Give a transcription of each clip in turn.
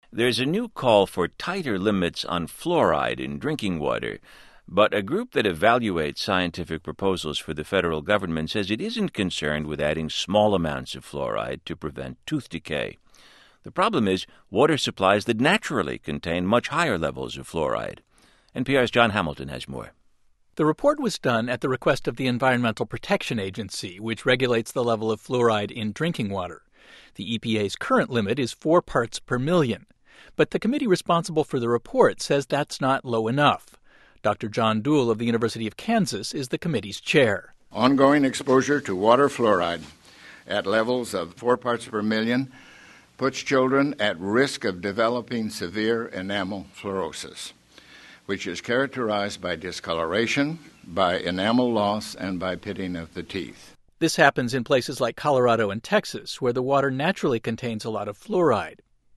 There's a new call for tighter limits on fluoride in drinking water, but a group that evaluates scientific proposals for the federal government says it isn't concerned with adding small amounts of fluoride to prevent tooth decay. The problem is water supplies that naturally contain much higher levels of fluoride. NPR's John Hamilton has more. The report was done at the request of the Environmental Protection Agency, which regulates the level of fluoride in drinking water. The EPA's current limit is 4 parts per million. But the committee responsible for the report says that's not low enough. Dr. John Dool of the University of Kansas is the committee's chair. Ongoing exposure to water fluoride at levels of 4 parts per million puts children at risk of developing severe enamel fluorosis, which is characterized by discoloration, by enamel loss, and by pitting of the teeth. This happens in places like Colorado and Texas, where the water naturally contains a lot of fluoride.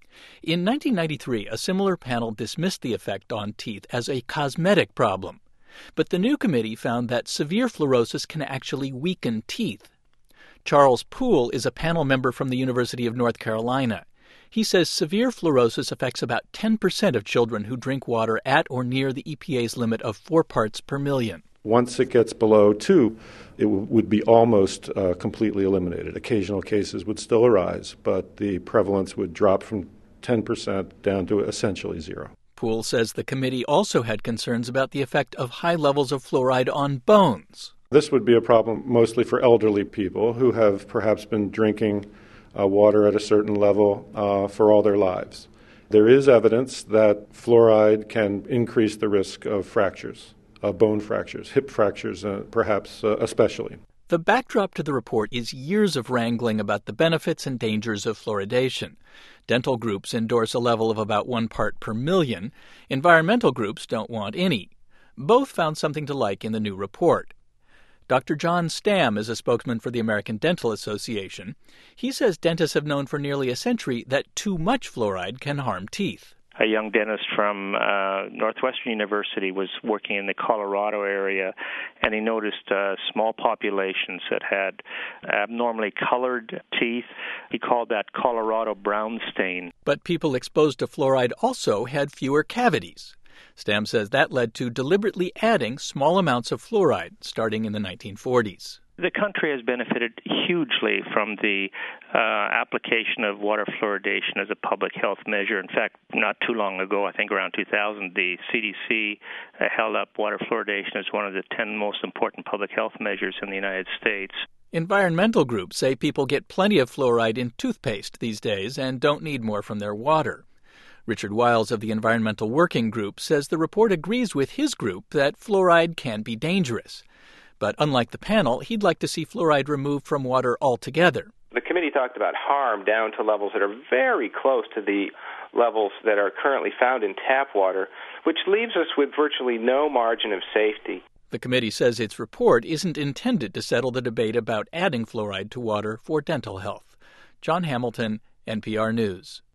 In 1993, a similar panel dismissed the effect on teeth as a cosmetic problem. But the new committee found that severe fluorosis can actually weaken teeth. Charles Poole is a panel member from the University of North Carolina. He says severe fluorosis affects about 10% of children who drink water at or near the EPA's limit of 4 parts per million. Once it gets below 2, it would be almost completely eliminated. Occasional cases would still arise, but the prevalence would drop from 10% down to essentially 0. Poole says the committee also had concerns about the effect of high levels of fluoride on bones. This would be a problem mostly for elderly people who have perhaps been drinking water at a certain level for all their lives. There is evidence that fluoride can increase the risk of fractures, bone fractures, hip fractures perhaps especially. The backdrop to the report is years of wrangling about the benefits and dangers of fluoridation. Dental groups endorse a level of about 1 part per million. Environmental groups don't want any. Both found something to like in the new report. Dr. John Stamm is a spokesman for the American Dental Association. He says dentists have known for nearly a century that too much fluoride can harm teeth. A young dentist from Northwestern University was working in the Colorado area, and he noticed small populations that had abnormally colored teeth. He called that Colorado brown stain. But people exposed to fluoride also had fewer cavities. Stamm says that led to deliberately adding small amounts of fluoride starting in the 1940s. The country has benefited hugely from the application of water fluoridation as a public health measure. In fact, not too long ago, I think around 2000, the CDC held up water fluoridation as one of the 10 most important public health measures in the United States. Environmental groups say people get plenty of fluoride in toothpaste these days and don't need more from their water. Richard Wiles of the Environmental Working Group says the report agrees with his group that fluoride can be dangerous. But unlike the panel, he'd like to see fluoride removed from water altogether. The committee talked about harm down to levels that are very close to the levels that are currently found in tap water, which leaves us with virtually no margin of safety. The committee says its report isn't intended to settle the debate about adding fluoride to water for dental health. John Hamilton, NPR News.